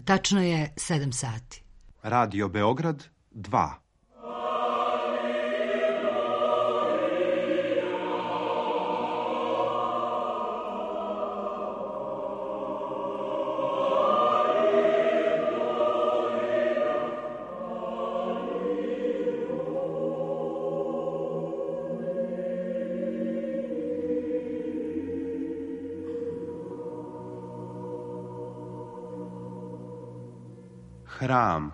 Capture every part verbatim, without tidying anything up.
Tačno je sedam sati. Radio Beograd dva. Hram.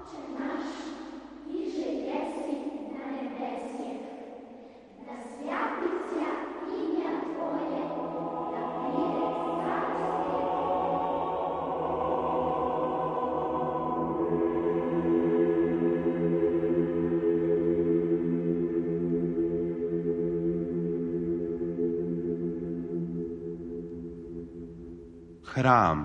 Hram.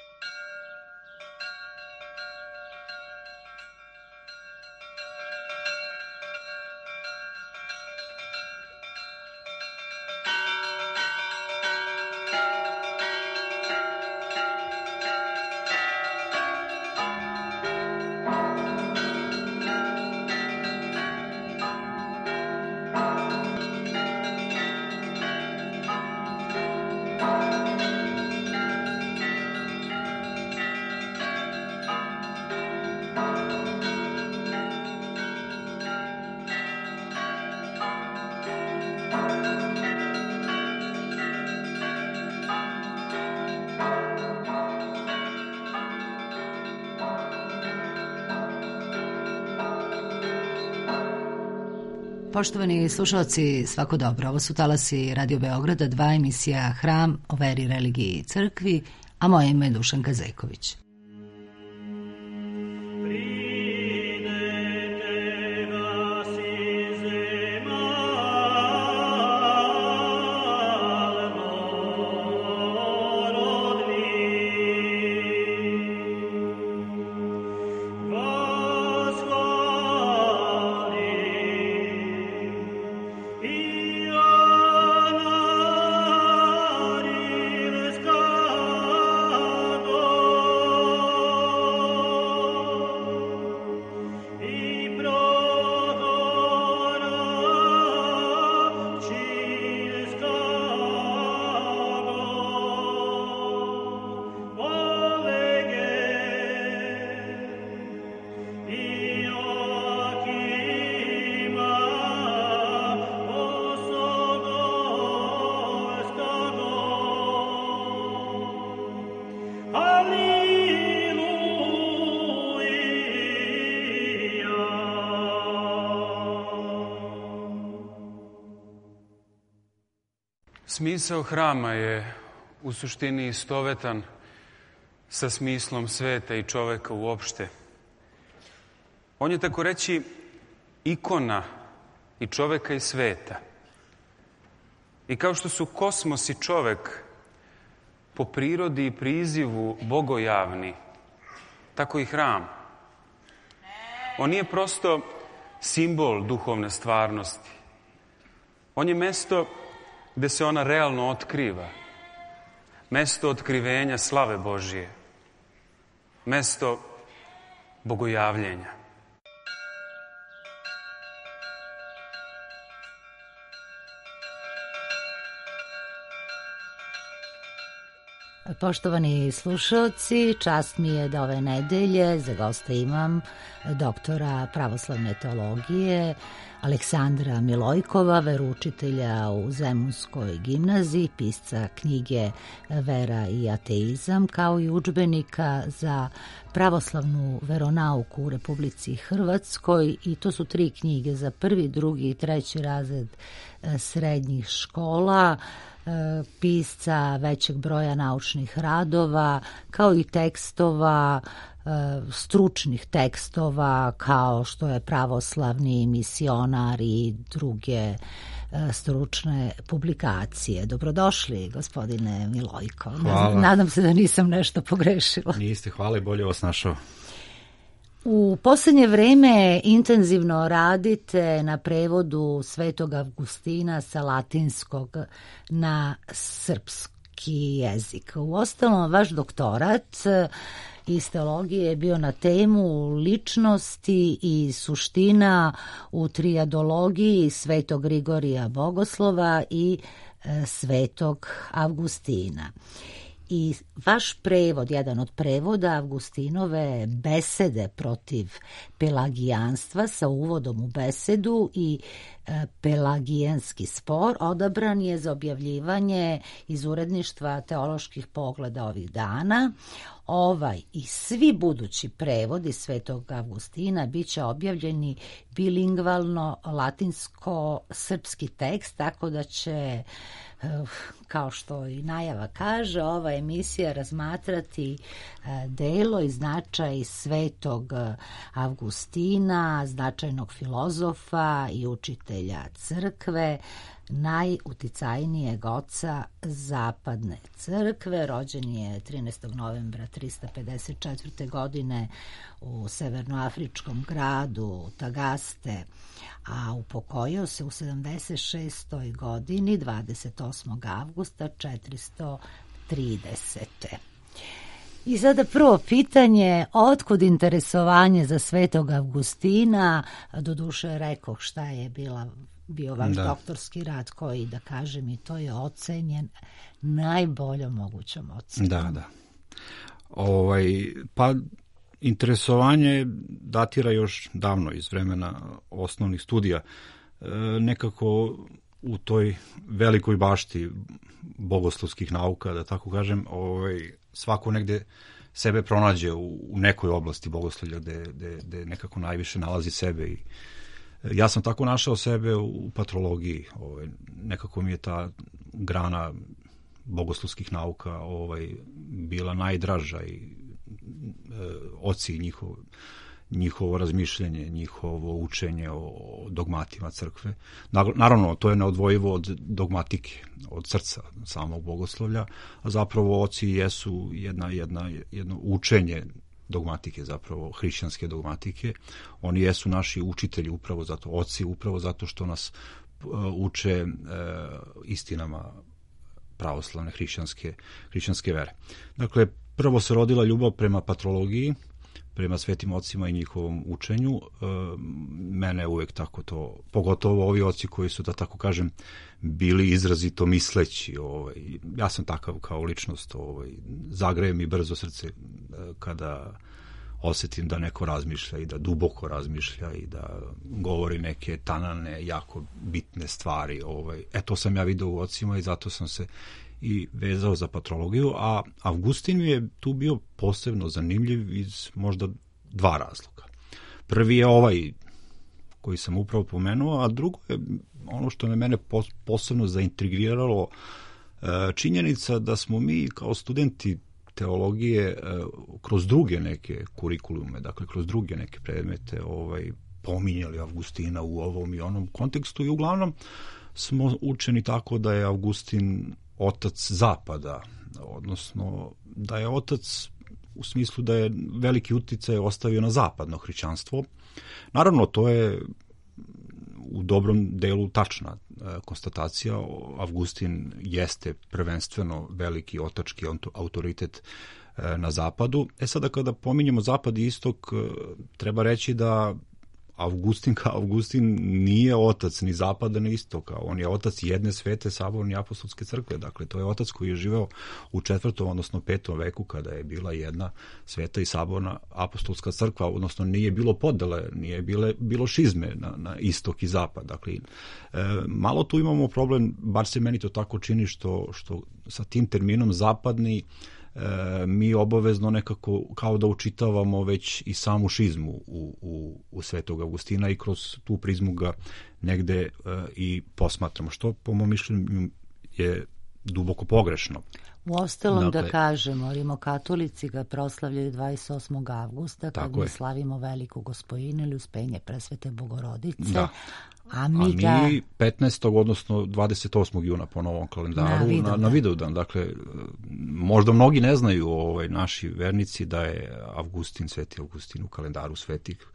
Poštovani slušalci, svako dobro. Ovo su talasi Radio Beograda, dva, emisija Hram o veri, religiji i crkvi, a moje ime je Dušanka Zeković. Smisao hrama je u suštini istovetan sa smislom sveta i čoveka uopšte. On je, tako reći, ikona i čoveka i sveta. I kao što su kosmos i čovek po prirodi i prizivu bogojavni, tako i hram. On nije prosto simbol duhovne stvarnosti. On je mesto gde se ona realno otkriva. Mesto otkrivenja slave Božije. Mesto bogojavljenja. Poštovani slušalci, čast mi je da ove nedelje za gosta imam doktora pravoslavne teologije Aleksandra Milojkova, veroučitelja u Zemunskoj gimnaziji, pisca knjige Vera i ateizam, kao i udžbenika za pravoslavnu veronauku u Republici Hrvatskoj, i to su tri knjige za prvi, drugi i treći razred srednjih škola, pisca većeg broja naučnih radova, kao i tekstova, stručnih tekstova kao što je pravoslavni misionar i druge stručne publikacije. Dobrodošli, gospodine Milojko. Hvala. Nadam se da nisam nešto pogrešila. Niste, hvala i bolje vas našao. U posljednje vreme intenzivno radite na prevodu Svetog Avgustina sa latinskog na srpski srpski jezik. Uostalom, vaš doktorat iz teologije je bio na temu ličnosti i suština u trijadologiji Svetog Grigorija Bogoslova i Svetog Avgustina. I vaš prevod, jedan od prevoda Avgustinove besede protiv pelagijanstva sa uvodom u besedu i e, pelagijanski spor, odabran je za objavljivanje iz uredništva Teoloških pogleda ovih dana. Ovaj i svi budući prevodi Svetog Avgustina bit će objavljeni bilingvalno latinsko-srpski tekst, tako da će, kao što i najava kaže, ova emisija razmatrati delo i značaj Svetog Avgustina, značajnog filozofa i učitelja crkve, najuticajnijeg oca zapadne crkve. Rođen je trinaestog novembra trista pedeset četvrte. godine u severnoafričkom gradu Tagaste, a upokojio se u sedamdeset šestoj. godini dvadeset osmog avgusta četiristo tridesete. I sada prvo pitanje, otkud interesovanje za Svetog Avgustina? Doduše rekoh šta je bila bio vaš da. doktorski rad koji, da kažem, i to je ocenjen najboljom mogućom ocenom. Da, da. Ovaj, pa interesovanje datira još davno iz vremena osnovnih studija. E, nekako u toj velikoj bašti bogoslovskih nauka, da tako kažem, ovaj, svako negde sebe pronađe u, u nekoj oblasti bogoslovlja gde, gde, gde nekako najviše nalazi sebe i ja sam tako našao sebe u patrologiji. Ovaj, nekako mi je ta grana bogoslovskih nauka ovaj, bila najdraža i e, oci njihov, njihovo razmišljanje, njihovo učenje o dogmatima crkve. Naravno, to je neodvojivo od dogmatike, od srca samog bogoslovlja, a zapravo oci jesu jedna, jedna, jedno učenje dogmatike, zapravo hrišćanske dogmatike. Oni jesu naši učitelji upravo zato, oci upravo zato što nas uh, uče uh, istinama pravoslavne hrišćanske, hrišćanske vere. Dakle, prvo se rodila ljubav prema patrologiji, prema svetim ocima i njihovom učenju. Uh, mene je uvek tako to, pogotovo ovi oci koji su, da tako kažem, bili izrazito misleći. Ovaj, ja sam takav kao ličnost, ovaj, zagreje mi brzo srce kada osetim da neko razmišlja i da duboko razmišlja i da govori neke tanane, jako bitne stvari. Ovaj. E, to sam ja vidio u ocima i zato sam se i vezao za patrologiju, a Avgustin mi je tu bio posebno zanimljiv iz možda dva razloga. Prvi je ovaj koji sam upravo pomenuo, a drugo je ono što je mene posebno zaintrigiralo, činjenica da smo mi kao studenti teologije kroz druge neke kurikulume, dakle kroz druge neke predmete ovaj, pominjali Avgustina u ovom i onom kontekstu i uglavnom smo učeni tako da je Avgustin otac zapada, odnosno da je otac u smislu da je veliki uticaj ostavio na zapadno hrišćanstvo. Naravno, to je u dobrom delu tačna konstatacija. Avgustin jeste prvenstveno veliki otački autoritet na zapadu. E sada kada pominjemo zapad i istok, treba reći da Avgustin kao Avgustin nije otac ni zapada ni istoka, on je otac jedne svete saborne i apostolske crkve, dakle to je otac koji je živeo u četvrtom, odnosno petom veku kada je bila jedna sveta i saborna apostolska crkva, odnosno nije bilo podele, nije bile, bilo šizme na, na istok i zapad, dakle e, malo tu imamo problem, bar se meni to tako čini što, što sa tim terminom zapadni E, mi obavezno nekako kao da učitavamo već i samu šizmu u, u, u Svetog Avgustina i kroz tu prizmu ga negde e, i posmatramo, što po mom mišljenju je duboko pogrešno. Uostalom, dakle, da kažemo, rimokatolici ga proslavljaju dvadeset osmog avgusta kad mi slavimo Veliku Gospojinu ili Uspenje Presvete Bogorodice. Da. A mi, A mi ga... petnaestog odnosno dvadeset osmog juna po novom kalendaru na, na, na Vidovdan. Dakle, možda mnogi ne znaju ovaj, naši vernici da je Avgustin, Sveti Avgustin u kalendaru svetih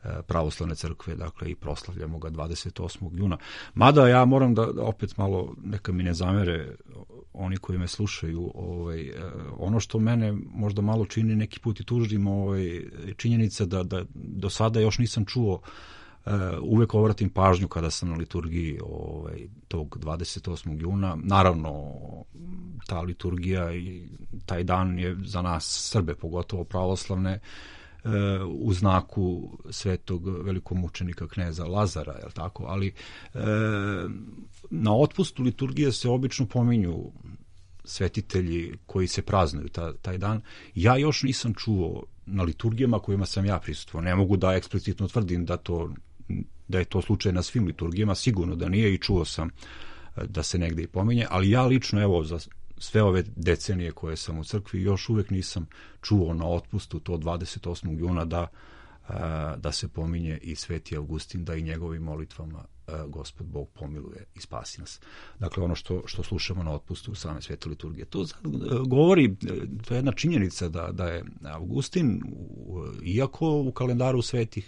pravoslavne crkve, dakle i proslavljamo ga dvadeset osmog juna. Mada ja moram da opet malo, neka mi ne zamere oni koji me slušaju, ovaj, ono što mene možda malo čini neki put i tužnim, ovaj, činjenica da, da do sada još nisam čuo, uh, uvek obratim pažnju kada sam na liturgiji ovaj, tog dvadeset osmog juna. Naravno, ta liturgija i taj dan je za nas Srbe, pogotovo pravoslavne, u znaku svetog velikomučenika kneza Lazara, je li tako? Ali e, na otpustu liturgije se obično pominju svetitelji koji se praznuju ta, taj dan. Ja još nisam čuo na liturgijama kojima sam ja prisustvovao. Ne mogu da eksplicitno tvrdim da, to, da je to slučaj na svim liturgijama, sigurno da nije i čuo sam da se negde i pominje, ali ja lično, evo, za sve ove decenije koje sam u crkvi, još uvek nisam čuo na otpustu to dvadeset osmog juna da, da se pominje i Sveti Avgustin, da i njegovim molitvama Gospod Bog pomiluje i spasi nas. Dakle, ono što, što slušamo na otpustu u same Svete liturgije. To govori, to je jedna činjenica da, da je Avgustin, iako u kalendaru svetih,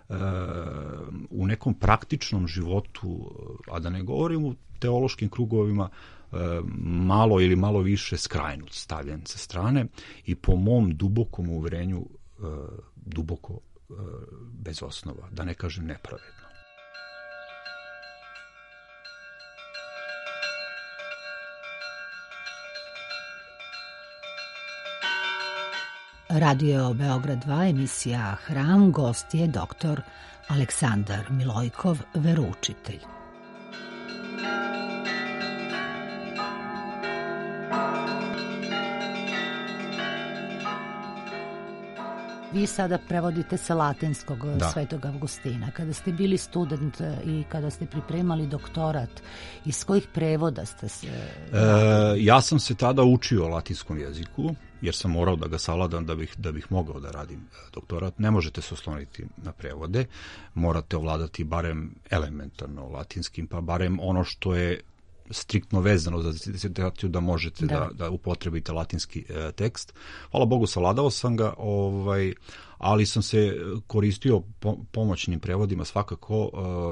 u nekom praktičnom životu, a da ne govorim u teološkim krugovima, malo ili malo više skrajnut, stavljen sa strane i po mom dubokom uverenju duboko bez osnova, da ne kažem nepravedno. Radio Beograd dva, emisija Hram, gost je doktor Aleksandar Milojkov, veroučitelj. Vi sada prevodite sa latinskog da. Svetog Avgustina. Kada ste bili student i kada ste pripremali doktorat, iz kojih prevoda ste se... E, ja sam se tada učio latinskom jeziku, jer sam morao da ga savladam da bih, da bih mogao da radim doktorat. Ne možete se osloniti na prevode, morate ovladati barem elementarno latinskim, pa barem ono što je striktno vezano za disertaciju da možete da, da, da upotrebite latinski e, tekst. Hvala Bogu, savladao sam ga, ovaj, ali sam se koristio po, pomoćnim prevodima svakako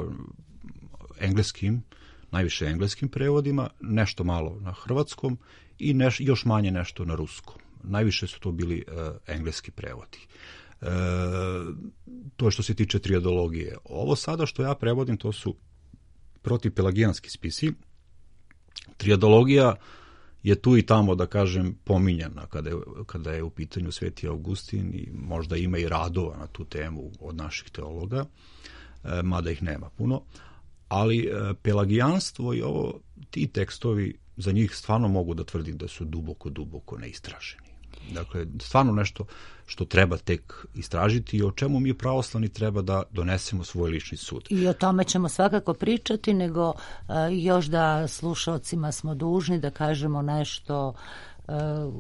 e, engleskim, najviše engleskim prevodima, nešto malo na hrvatskom i neš, još manje nešto na ruskom. Najviše su to bili e, engleski prevodi. E, to je što se tiče triadologije. Ovo sada što ja prevodim, to su protipelagijanski spisi. Triadologija je tu i tamo, da kažem, pominjana kada je, kada je u pitanju Sveti Avgustin i možda ima i radova na tu temu od naših teologa, e, mada ih nema puno, ali e, pelagijanstvo i ovo, ti tekstovi, za njih stvarno mogu da tvrdim da su duboko, duboko neistraženi. Dakle, stvarno nešto što treba tek istražiti i o čemu mi pravoslavni treba da donesemo svoj lični sud. I o tome ćemo svakako pričati, nego uh, još da slušalcima smo dužni da kažemo nešto uh,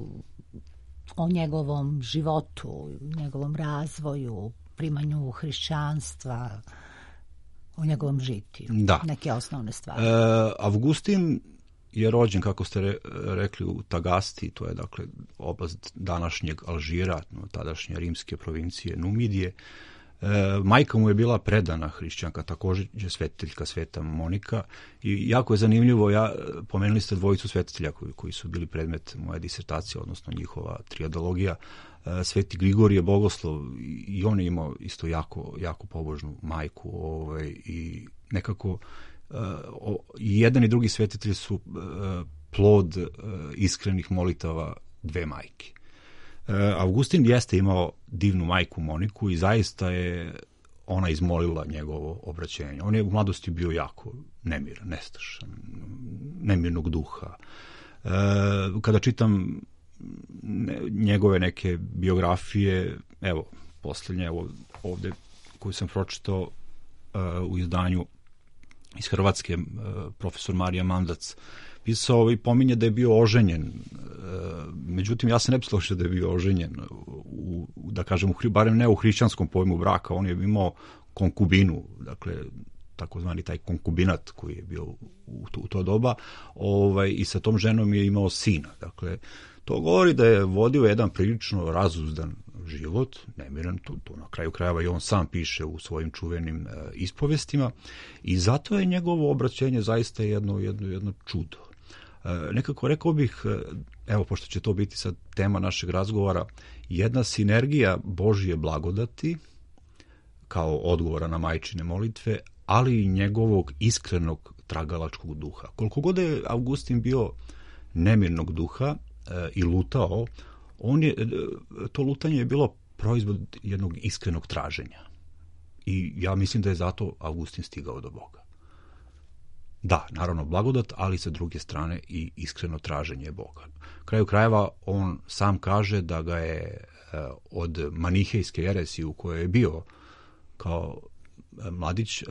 o njegovom životu, njegovom razvoju, primanju hrišćanstva, o njegovom žitiju. Da. Neke osnovne stvari. E, Avgustin je rođen, kako ste re, rekli, u Tagasti, to je dakle oblast današnjeg Alžira, tadašnje rimske provincije Numidije. E, majka mu je bila predana hrišćanka, također je svetiteljka Sveta Monika i jako je zanimljivo, ja, pomenuli ste dvojicu svetitelja koji, koji su bili predmet moje disertacije, odnosno njihova triadologija. E, Sveti Grigorije Bogoslov, i on je imao isto jako, jako pobožnu majku, ovaj, i nekako Uh, i jedan i drugi svetitelj su uh, plod uh, iskrenih molitava dve majke. Uh, Avgustin jeste imao divnu majku Moniku i zaista je ona izmolila njegovo obraćenje. On je u mladosti bio jako nemiran, nestašan, nemirnog duha. Uh, kada čitam ne, njegove neke biografije, evo, posljednje, evo, ovde koju sam pročitao uh, u izdanju iz Hrvatske, profesor Marija Mandac pisao i pominje da je bio oženjen. Međutim, ja se ne bi složio da je bio oženjen, u, da kažem, u, barem ne u hrišćanskom pojmu braka. On je imao konkubinu, dakle, takozvani taj konkubinat koji je bio u to, u to doba, ovaj, i sa tom ženom je imao sina. Dakle, to govori da je vodio jedan prilično razuzdan život, nemiran, to, to na kraju krajeva i on sam piše u svojim čuvenim e, ispovestima, i zato je njegovo obraćenje zaista jedno, jedno, jedno čudo. E, nekako rekao bih, evo, pošto će to biti sad tema našeg razgovora, jedna sinergija Božje blagodati kao odgovora na majčine molitve, ali i njegovog iskrenog tragalačkog duha. Koliko god je Augustin bio nemirnog duha e, i lutao, on je, to lutanje je bilo proizvod jednog iskrenog traženja. I ja mislim da je zato Augustin stigao do Boga. Da, naravno blagodat, ali sa druge strane i iskreno traženje Boga. Kraju krajeva on sam kaže da ga je e, od manihejske jeresije u kojoj je bio kao mladić e,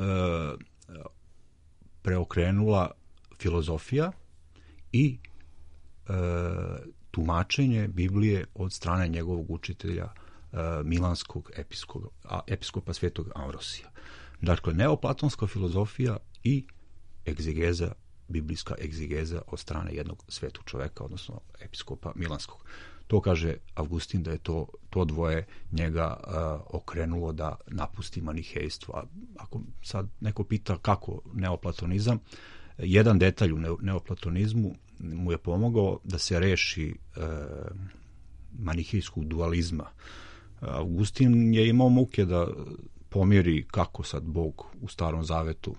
preokrenula filozofija i e, tumačenje Biblije od strane njegovog učitelja e, milanskog episkopa, episkopa svetog Amvrosija. Dakle, neoplatonska filozofija i egzegeza, biblijska egzegeza od strane jednog svetog čoveka, odnosno episkopa milanskog. To kaže Augustin da je to, to dvoje njega uh, okrenulo da napusti manihejstvo. A ako sad neko pita kako neoplatonizam, jedan detalj u neoplatonizmu mu je pomogao da se reši uh, manihejskog dualizma. Augustin je imao muke da pomiri kako sad Bog u Starom Zavetu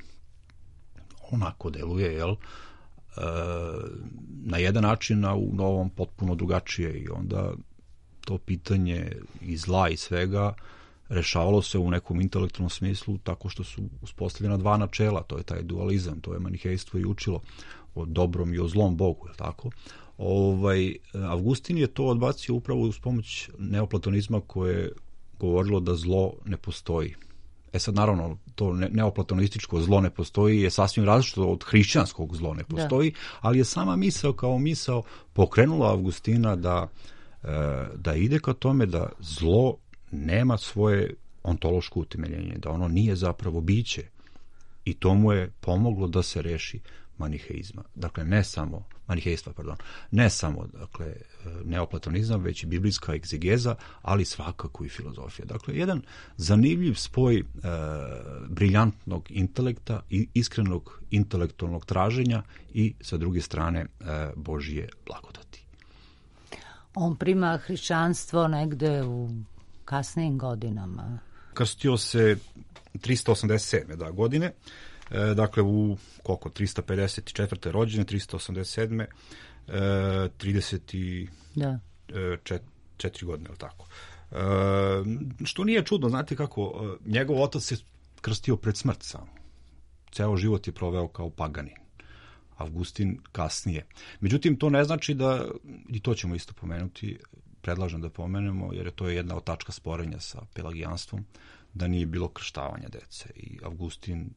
onako deluje, jel? E, na jedan način, a u Novom potpuno drugačije, i onda to pitanje i zla i svega rešavalo se u nekom intelektualnom smislu tako što su uspostavljena dva načela, to je taj dualizam, to je manihejstvo i učilo o dobrom i o zlom Bogu, je tako? Ovaj, Augustin je to odbacio upravo uz pomoć neoplatonizma koje je govorilo da zlo ne postoji. E sad, naravno, to neoplatonističko zlo ne postoji, je sasvim različito od hrišćanskog zlo ne postoji, da. Ali je sama misao kao misao pokrenula Augustina da, da ide ka tome da zlo nema svoje ontološko utemeljenje, da ono nije zapravo biće, i to mu je pomoglo da se reši maniheizma. Dakle, ne samo manihejstva, pardon, ne samo dakle neoplatonizam, već i biblijska egzegeza, ali svakako i filozofija. Dakle, jedan zanimljiv spoj e, briljantnog intelekta i iskrenog intelektualnog traženja i sa druge strane e, Božje blagodati. On prima hrišćanstvo negde u kasnijim godinama. Krstio se tristo osamdeset sedme Da, godine. E, dakle, u koliko? tristo pedeset četvrte rođene, tristo osamdeset sedme E, trideset četiri godine, ili tako. E, što nije čudno, znate kako, njegov otac se krstio pred smrt sam. Ceo život je proveo kao paganin. Augustin kasnije. Međutim, to ne znači da, i to ćemo isto pomenuti, predlažem da pomenemo, jer je to jedna od tačka sporenja sa pelagijanstvom, da nije bilo krštavanja dece. I Augustin e,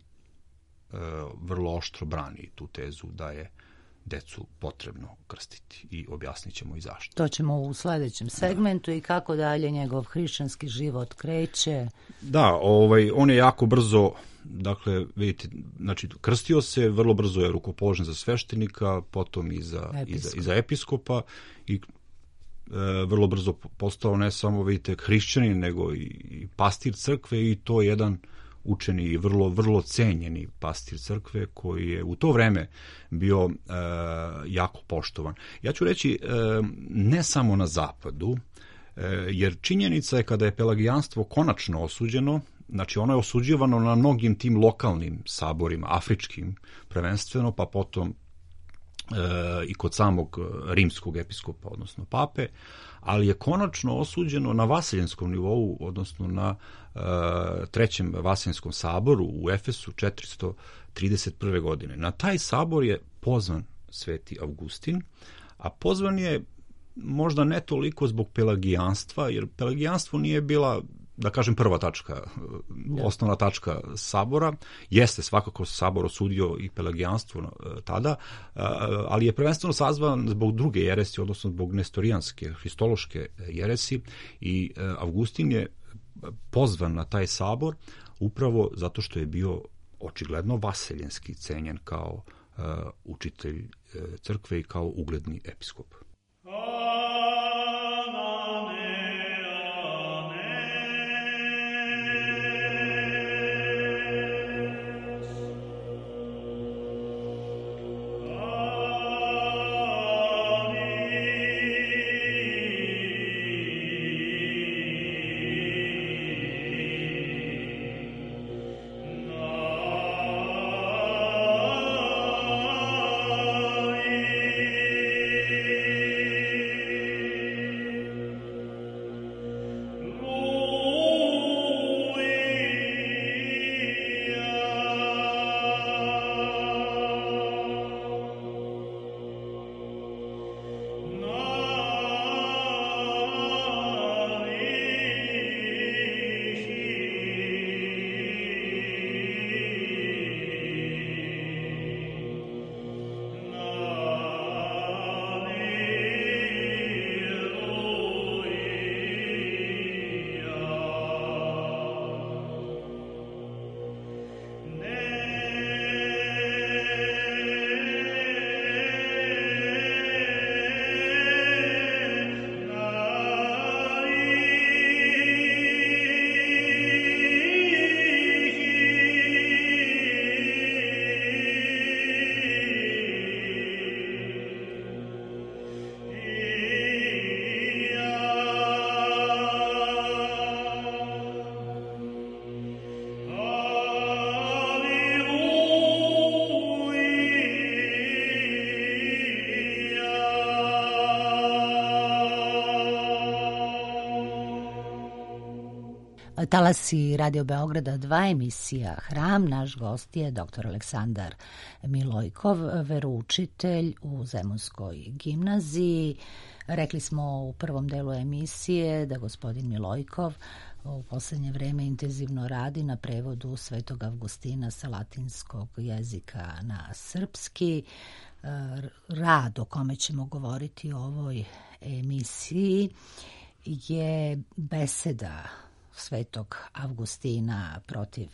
vrlo oštro brani tu tezu da je decu potrebno krstiti, i objasnit ćemo i zašto. To ćemo u sledećem segmentu. Da. I kako dalje njegov hrišćanski život kreće. Da, ovaj, on je jako brzo, dakle, vidite, znači, krstio se, vrlo brzo je rukopoložen za sveštenika, potom i za, i za, i za episkopa, i e, vrlo brzo postao ne samo, vidite, hrišćanin, nego i, i pastir crkve, i to jedan učeni i vrlo, vrlo cenjeni pastir crkve koji je u to vreme bio e, jako poštovan. Ja ću reći e, ne samo na zapadu, e, jer činjenica je kada je pelagijanstvo konačno osuđeno, znači ono je osuđivano na mnogim tim lokalnim saborima, afričkim prvenstveno, pa potom e, i kod samog rimskog episkopa, odnosno pape, ali je konačno osuđeno na vasiljenskom nivou, odnosno na e, trećem vasiljenskom saboru u Efesu četiristo trideset prve godine. Na taj sabor je pozvan sveti Augustin, a pozvan je možda ne toliko zbog pelagijanstva, jer pelagijanstvo nije bila, da kažem, prva tačka, osnovna tačka sabora. Jeste svakako sabor osudio i pelagijanstvo tada, ali je prvenstveno sazvan zbog druge jeresi, odnosno zbog nestorijanske, hristološke jeresi, i Augustin je pozvan na taj sabor upravo zato što je bio očigledno vaseljenski cenjen kao učitelj crkve i kao ugledni episkop. Talasi Radio Beograda dva, emisija Hram. Naš gost je doktor Aleksandar Milojkov, veroučitelj u Zemunskoj gimnaziji. Rekli smo u prvom delu emisije da gospodin Milojkov u poslednje vreme intenzivno radi na prevodu Svetog Avgustina sa latinskog jezika na srpski. Rad o kome ćemo govoriti u ovoj emisiji je beseda Svetog Avgustina protiv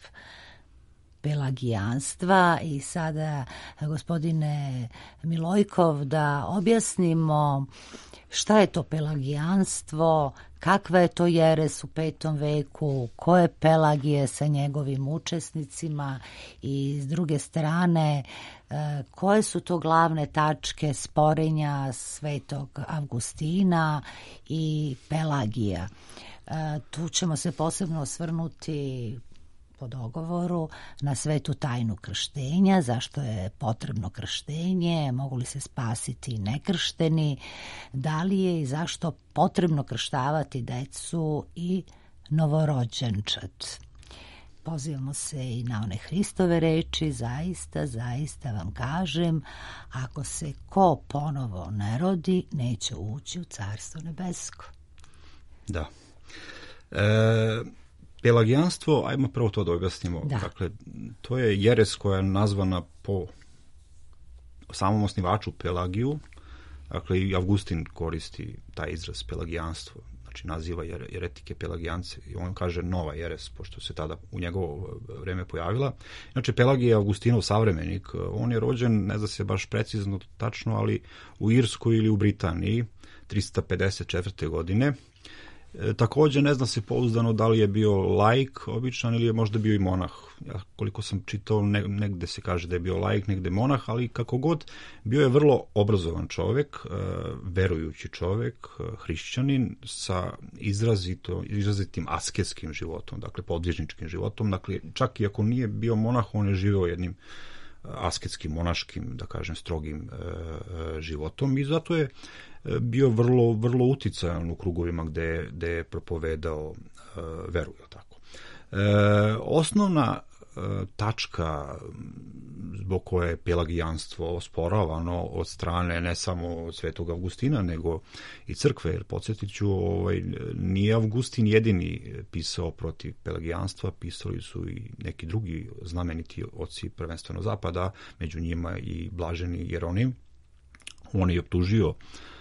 pelagijanstva. I sada, gospodine Milojkov, da objasnimo šta je to pelagijanstvo, kakva je to jeres u petom veku, ko je Pelagije sa njegovim učesnicima i s druge strane koje su to glavne tačke sporenja Svetog Avgustina i Pelagija. Tu ćemo se posebno osvrnuti po dogovoru na svetu tajnu krštenja, zašto je potrebno krštenje, mogu li se spasiti nekršteni, da li je i zašto potrebno krštavati decu i novorođenčad. Pozivamo se i na one Hristove reči, zaista, zaista vam kažem, ako se ko ponovo ne rodi, neće ući u Carstvo nebesko. Da. E... Pelagijanstvo, ajmo prvo to da objasnimo. Da. Dakle, to je jeres koja je nazvana po samom osnivaču Pelagiju. Dakle, i Avgustin koristi taj izraz pelagijanstvo. Znači, naziva jeretike pelagijance. I on kaže nova jeres, pošto se tada u njegovo vreme pojavila. Znači, Pelagije je Avgustinov savremenik. On je rođen, ne zna se baš precizno tačno, ali u Irskoj ili u Britaniji, trista pedeset četvrte. godine. E, također ne zna se pouzdano da li je bio laik običan ili je možda bio i monah. Ja, koliko sam čitao, ne, negde se kaže da je bio laik, negde monah, ali kako god, bio je vrlo obrazovan čovjek, e, verujući čovjek, e, hrišćanin sa izrazito, izrazitim asketskim životom, dakle podvižničkim životom. Dakle, čak i ako nije bio monah, on je živeo jednim asketskim, monaškim, da kažem, strogim e, e, životom i zato je bio vrlo, vrlo uticajan u krugovima gde, gde je propovedao e, veru, je tako. E, osnovna e, tačka zbog koje je pelagijanstvo osporavano od strane ne samo Svetog Avgustina, nego i crkve, jer podsjetit ću, ovaj, nije Avgustin jedini pisao protiv pelagijanstva, pisali su i neki drugi znameniti oci prvenstveno zapada, među njima i blaženi Jeronim. On je optužio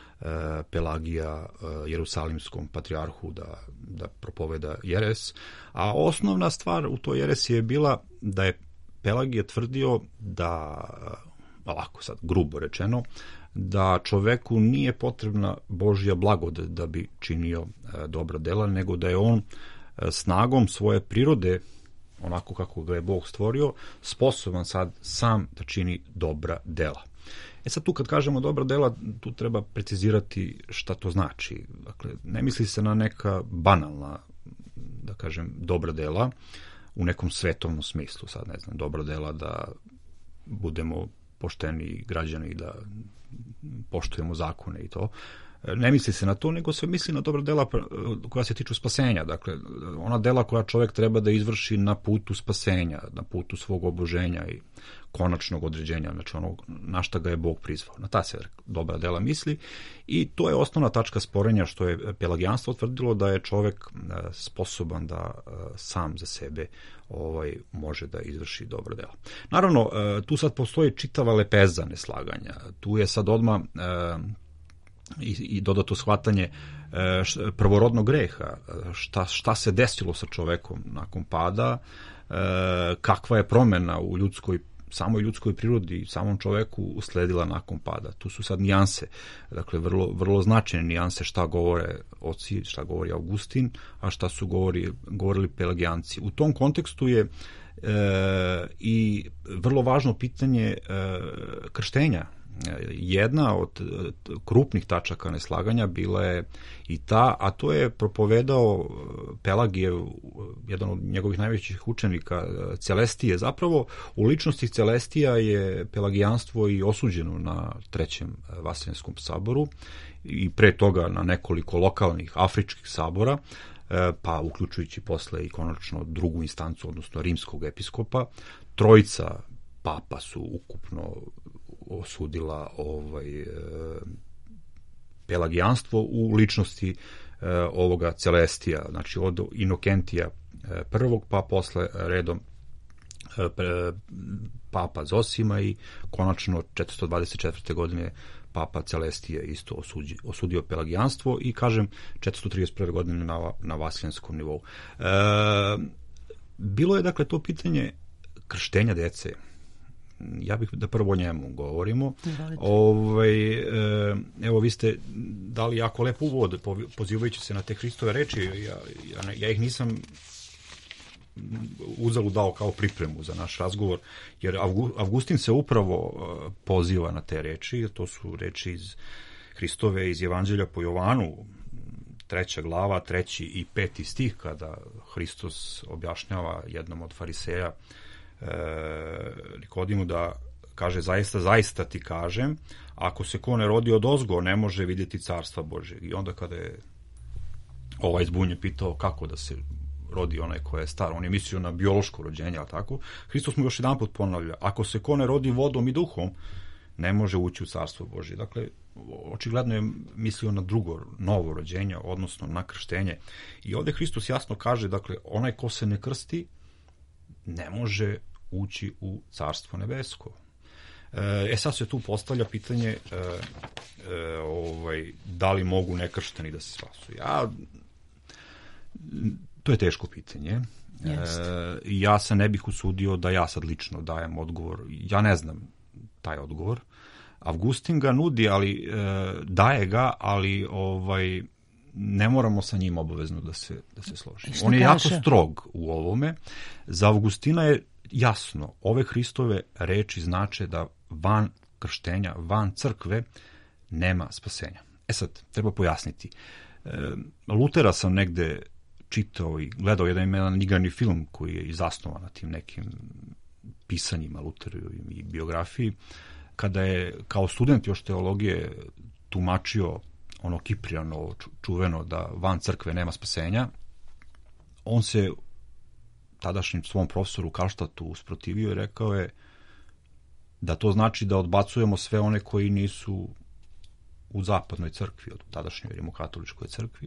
Pelagija jerusalimskom patrijarhu da, da propoveda jeres, a osnovna stvar u toj jeresi je bila da je Pelagije tvrdio da, ovako sad grubo rečeno, da čoveku nije potrebna Božja blagodat da bi činio dobra dela, nego da je on snagom svoje prirode, onako kako ga je Bog stvorio, sposoban sad sam da čini dobra dela. E sad tu kad kažemo dobra dela, tu treba precizirati šta to znači. Dakle, ne misli se na neka banalna, da kažem, dobra dela u nekom svetovnom smislu. Sad ne znam, dobra dela da budemo pošteni građani, da poštujemo zakone i to. Ne misli se na to, nego se misli na dobra dela koja se tiču spasenja. Dakle, ona dela koja čovjek treba da izvrši na putu spasenja, na putu svog oboženja i konačnog određenja, znači onog na šta ga je Bog prizvao. Na ta se dobra dela misli i to je osnovna tačka sporenja što je pelagijanstvo tvrdilo da je čovjek sposoban da sam za sebe ovaj, može da izvrši dobra dela. Naravno, tu sad postoji čitava lepeza neslaganja. Tu je sad odmah i, i dodato shvatanje š, prvorodnog greha, šta, šta se desilo sa čovekom nakon pada, kakva je promjena u ljudskoj samoj ljudskoj prirodi i samom čoveku usledila nakon pada. Tu su sad nijanse, dakle vrlo, vrlo značajne nijanse šta govore oci, šta govori Avgustin, a šta su govori, govorili pelagijanci. U tom kontekstu je e, i vrlo važno pitanje e, krštenja. Jedna od krupnih tačaka neslaganja bila je i ta, a to je propovedao Pelagijev, jedan od njegovih najvećih učenika, Celestije. Zapravo, u ličnosti Celestija je pelagijanstvo i osuđeno na trećem Vaseljenskom saboru i pre toga na nekoliko lokalnih afričkih sabora. pa uključujući posle i konačno drugu instancu, odnosno rimskog episkopa. Trojica papa su ukupno osudila ovaj, pelagijanstvo u ličnosti ovoga Celestija, znači od Inokentija prvog, pa posle redom papa Zosima i konačno četiristo dvadeset četvrte. godine papa Celestije isto osudio, osudio pelagijanstvo i, kažem, četiristo trideset prve. godine na, na vasilijanskom nivou. E, bilo je, dakle, to pitanje krštenja dece. Ja bih da prvo o njemu govorimo. Ovaj, e, evo, vi ste dali jako lep uvod pozivajući se na te Hristove reči. Ja, ja, ja ih nisam uzalud dao kao pripremu za naš razgovor, jer Avgustin se upravo poziva na te reči, to su reči iz Hristove iz Evanđelja po Jovanu, treća glava, treći i peti stih, kada Hristos objašnjava jednom od fariseja e, Nikodimu da kaže, zaista, zaista ti kažem, ako se ko ne rodi od ozgo, ne može vidjeti carstva Božjeg. I onda kada je ovaj zbunjen pitao kako da se rodi onaj ko je star, on je mislio na biološko rođenje, ali tako, Hristos mu još jedan put ponavlja, ako se ko ne rodi vodom i duhom, ne može ući u carstvo Božje. Dakle, očigledno je mislio na drugo, novo rođenje, odnosno na krštenje. I ovdje Hristos jasno kaže, dakle, onaj ko se ne krsti, ne može ući u carstvo nebesko. E, sad se tu postavlja pitanje e, e, ovaj, da li mogu nekršteni da se spasu. Ja To je teško pitanje. E, ja se ne bih usudio da ja sad lično dajem odgovor. Ja ne znam taj odgovor. Avgustin ga nudi, ali e, daje ga, ali ovaj ne moramo sa njim obavezno da se, da se složimo. On je jako strog u ovome. Za Avgustina je jasno, ove Hristove reči znače da van krštenja, van crkve nema spasenja. E sad, treba pojasniti. E, Lutera sam negde čitao i gledao jedan, jedan igrani film koji je zasnovan na tim nekim pisanjima Luterovim i biografiji, kada je kao student još teologije tumačio ono Kiprijano čuveno da van crkve nema spasenja, on se tadašnjem svom profesoru Karlštatu usprotivio i rekao je da to znači da odbacujemo sve one koji nisu u zapadnoj crkvi, od tadašnjoj rimokatoličkoj crkvi.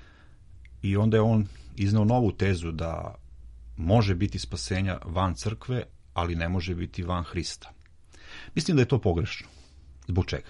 I onda je on izneo novu tezu da može biti spasenja van crkve, ali ne može biti van Hrista. Mislim da je to pogrešno. Zbog čega?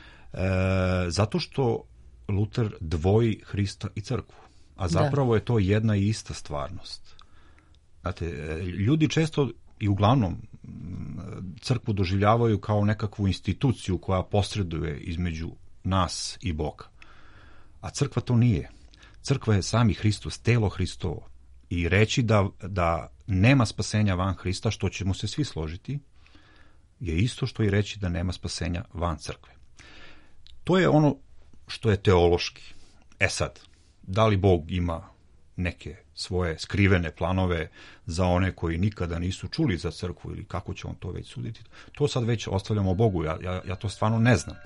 E, zato što Luter dvoji Hrista i crkvu, a zapravo da. je to jedna i ista stvarnost. Znate, ljudi često i uglavnom crkvu doživljavaju kao nekakvu instituciju koja posreduje između nas i Boga. A crkva to nije. Crkva je sami Hristos, telo Hristovo. I reći da, da nema spasenja van Hrista, što ćemo se svi složiti, je isto što i reći da nema spasenja van crkve. To je ono što je teološki. E sad, da li Bog ima neke svoje skrivene planove za one koji nikada nisu čuli za crkvu ili kako će on to već suditi, to sad već ostavljamo Bogu, ja, ja, ja to stvarno ne znam.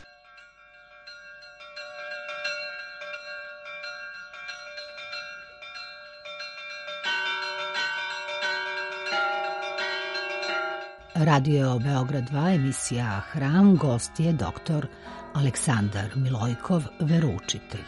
Radio Beograd dva, emisija Hram, gost je doktor Aleksandar Milojkov, veroučitelj.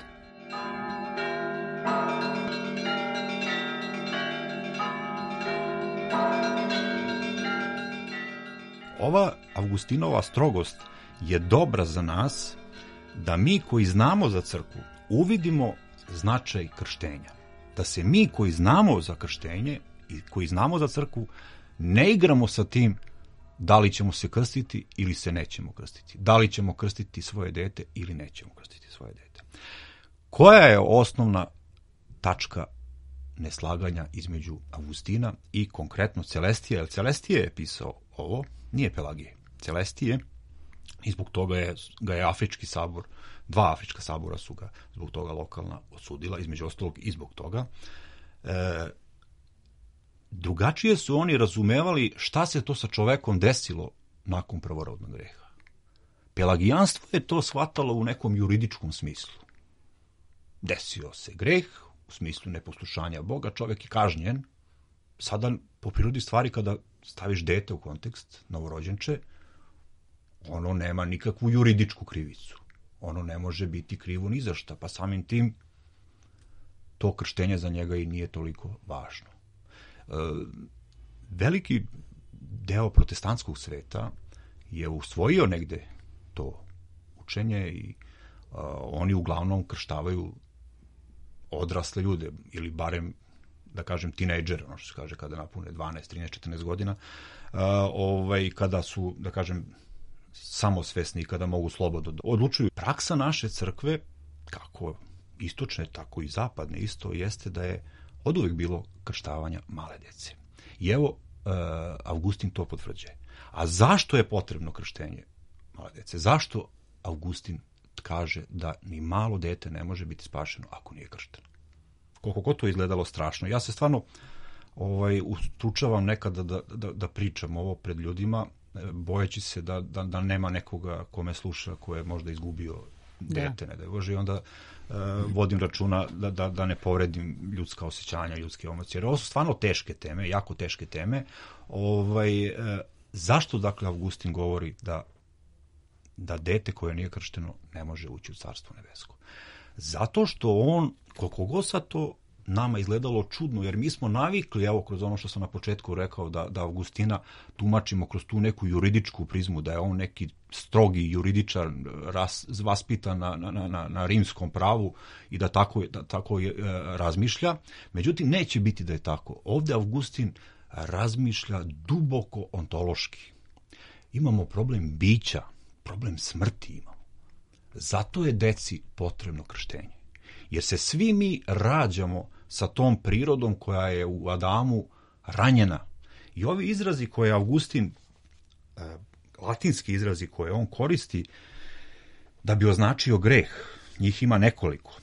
Ova Avgustinova strogost je dobra za nas da mi koji znamo za crkvu uvidimo značaj krštenja. Da se mi koji znamo za krštenje i koji znamo za crkvu ne igramo sa tim da li ćemo se krstiti ili se nećemo krstiti. Da li ćemo krstiti svoje dete ili nećemo krstiti svoje dete. Koja je osnovna tačka neslaganja između Avgustina i konkretno Celestije? Jer Celestije je pisao ovo, nije Pelagije. Celestije, i zbog toga je, ga je Afrički sabor, dva Afrička sabora su ga zbog toga lokalna osudila, između ostalog i zbog toga. E, drugačije su oni razumevali šta se to sa čovekom desilo nakon prvorodnog greha. Pelagijanstvo je to shvatalo u nekom juridičkom smislu. Desio se greh, u smislu neposlušanja Boga, čovek je kažnjen. Sada, po prirodi stvari, kada staviš dete u kontekst, novorođenče, ono nema nikakvu juridičku krivicu. Ono ne može biti krivo ni za šta, pa samim tim to krštenje za njega i nije toliko važno. E, veliki deo protestantskog sveta je usvojio negde to učenje i a, oni uglavnom krštavaju odrasle ljude, ili barem, da kažem, tinejdžere, ono što se kaže kada napune dvanaest, trinaest, četrnaest godina, a, ovaj, kada su, da kažem, samosvesni i kada mogu slobodno da odlučuju. Praksa naše crkve, kako istočne, tako i zapadne isto, jeste da je oduvek bilo krštavanja male dece. I evo, Uh, Augustin to potvrđuje. A zašto je potrebno krštenje male dece? Zašto Augustin kaže da ni malo dete ne može biti spašeno ako nije kršteno? Koliko god to izgledalo strašno. Ja se stvarno ovaj, ustručavam nekada da, da, da pričam ovo pred ljudima, bojeći se da, da, da nema nekoga ko me sluša, ko je možda izgubio dete, da. Ne da je Bože, i onda uh, vodim računa da, da, da ne povredim ljudska osjećanja, ljudske emocije. Jer ovo su stvarno teške teme, jako teške teme. Ovaj, uh, zašto, dakle, Augustin govori da, da dete koje nije kršteno ne može ući u Carstvo nebesko? Zato što on, koliko god sad to nama izgledalo čudno, jer mi smo navikli, evo, kroz ono što sam na početku rekao, da, da Augustina tumačimo kroz tu neku juridičku prizmu, da je on neki strogi juridičar, ras, vaspitan na, na, na, na rimskom pravu i da tako, da tako je, razmišlja. Međutim, neće biti da je tako. Ovde Augustin razmišlja duboko ontološki. Imamo problem bića, problem smrti imamo. Zato je deci potrebno krštenje. Jer se svi mi rađamo sa tom prirodom koja je u Adamu ranjena. I ovi izrazi koje Augustin, latinski izrazi koje on koristi da bi označio greh, njih ima nekoliko.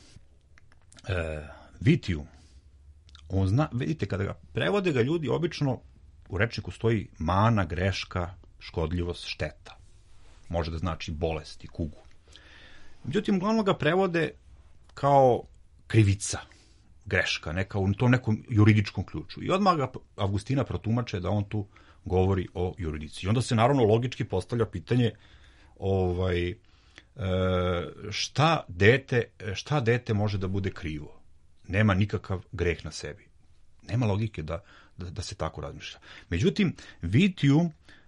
E, vitium, on zna, vidite, kada ga prevode ga ljudi, obično u rečniku stoji mana, greška, škodljivost, šteta. Može da znači bolest i kugu. Međutim, uglavnom ga prevode kao krivica, greška, neka u tom nekom juridičkom ključu. I odmah ga Augustina protumače da on tu govori o juridici. I onda se naravno logički postavlja pitanje ovaj, šta dete, šta dete može da bude krivo? Nema nikakav greh na sebi. Nema logike da, da, da se tako razmišlja. Međutim, vitium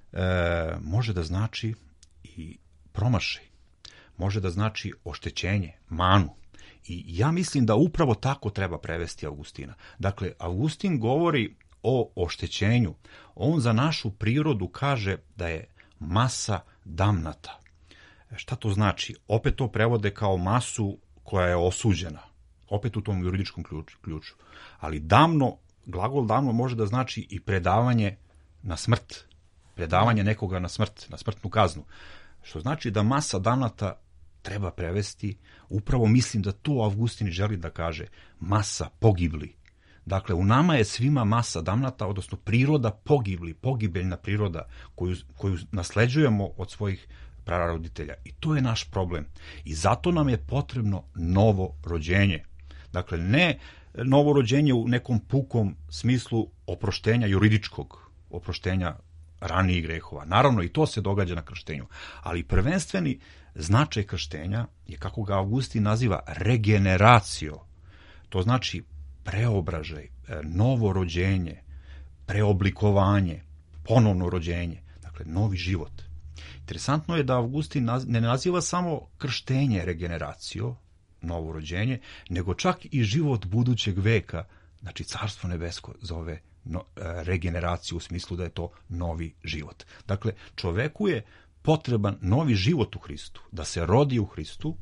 e, može da znači i promašaj. Može da znači oštećenje, manu. I ja mislim da upravo tako treba prevesti Augustina. Dakle, Augustin govori o oštećenju. On za našu prirodu kaže da je masa damnata. Šta to znači? Opet to prevode kao masu koja je osuđena. Opet u tom juridičkom ključu. Ali damno, glagol damno može da znači i predavanje na smrt. Predavanje nekoga na smrt, na smrtnu kaznu. Što znači da masa damnata treba prevesti, upravo mislim da to Augustin želi da kaže, masa pogibli. Dakle, u nama je svima masa damnata, odnosno priroda pogibli, pogibeljna priroda koju, koju nasleđujemo od svojih praroditelja. I to je naš problem. I zato nam je potrebno novo rođenje. Dakle, ne novo rođenje u nekom pukom smislu oproštenja juridičkog, oproštenja ranijih grehova. Naravno, i to se događa na krštenju. Ali prvenstveni značaj krštenja je, kako ga Augustin naziva, regeneracio. To znači preobražaj, novo rođenje, preoblikovanje, ponovno rođenje. Dakle, novi život. Interesantno je da Augustin ne naziva samo krštenje regeneracio, novo rođenje, nego čak i život budućeg veka, znači Carstvo nebesko zove no, regeneraciju u smislu da je to novi život. Dakle, čoveku je potreban novi život u Hristu, da se rodi u Hristu,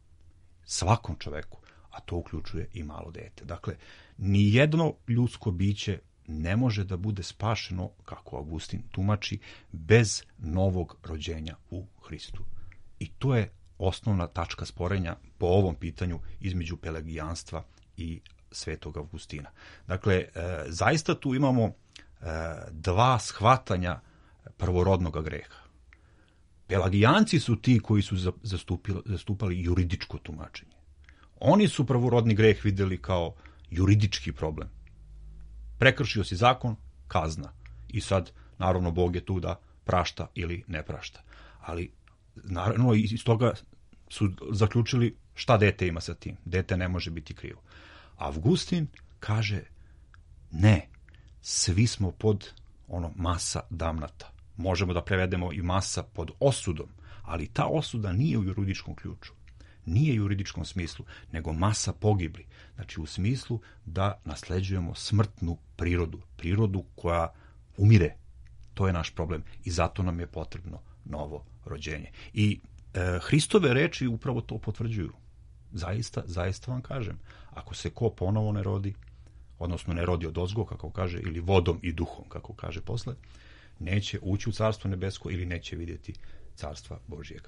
svakom čoveku, a to uključuje i malo dete. Dakle, nijedno ljudsko biće ne može da bude spašeno, kako Augustin tumači, bez novog rođenja u Hristu. I to je osnovna tačka sporenja po ovom pitanju između pelagijanstva i Svetog Augustina. Dakle, e, zaista tu imamo e, dva shvatanja prvorodnog greha. Pelagijanci su ti koji su zastupili, zastupali juridičko tumačenje. Oni su prvorodni greh videli kao juridički problem. Prekršio si zakon, kazna. I sad, naravno, Bog je tu da prašta ili ne prašta. Ali, naravno, iz toga su zaključili šta dete ima sa tim. Dete ne može biti krivo. Avgustin kaže, ne, svi smo pod ono masa damnata. Možemo da prevedemo i masa pod osudom, ali ta osuda nije u juridičkom ključu. Nije u juridičkom smislu, nego masa pogibli. Znači u smislu da nasleđujemo smrtnu prirodu. Prirodu koja umire. To je naš problem i zato nam je potrebno novo rođenje. I e, Hristove reči upravo to potvrđuju. Zaista, zaista vam kažem, ako se ko ponovo ne rodi, odnosno ne rodi od ozgo, kako kaže, ili vodom i duhom, kako kaže posle, neće ući u Carstvo nebesko ili neće vidjeti Carstva Božjega.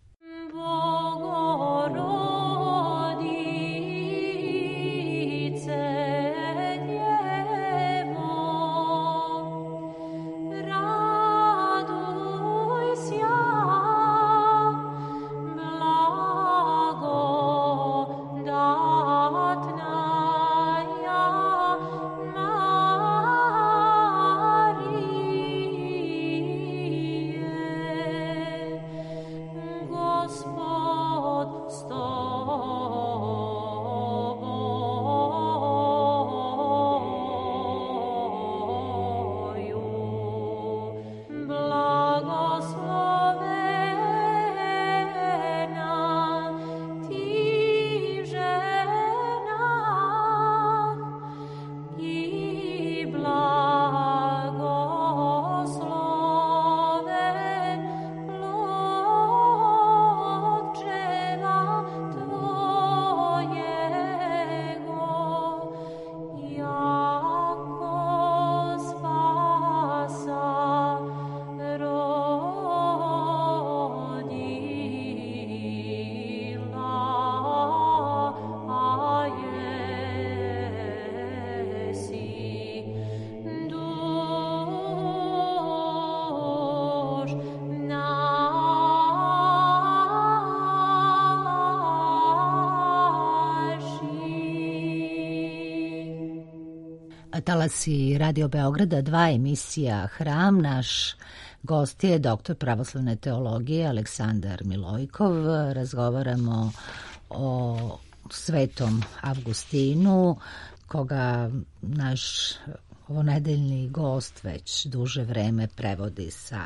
Talasi Radio Beograda, dva, emisija Hram. Naš gost je doktor pravoslavne teologije Aleksandar Milojkov. Razgovaramo o svetom Avgustinu, koga naš ovonedeljni gost već duže vreme prevodi sa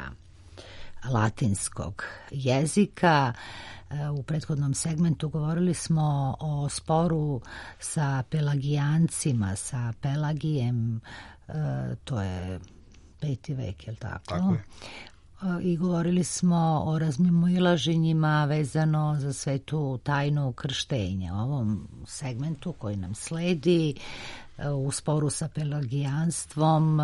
latinskog jezika. U prethodnom segmentu govorili smo o sporu sa pelagijancima, sa Pelagijem, to je peti vek, je li tako? Tako je. I govorili smo o razmimoilaženjima vezano za svetu tajnu krštenja. U ovom segmentu koji nam sledi, u sporu sa pelagijanstvom,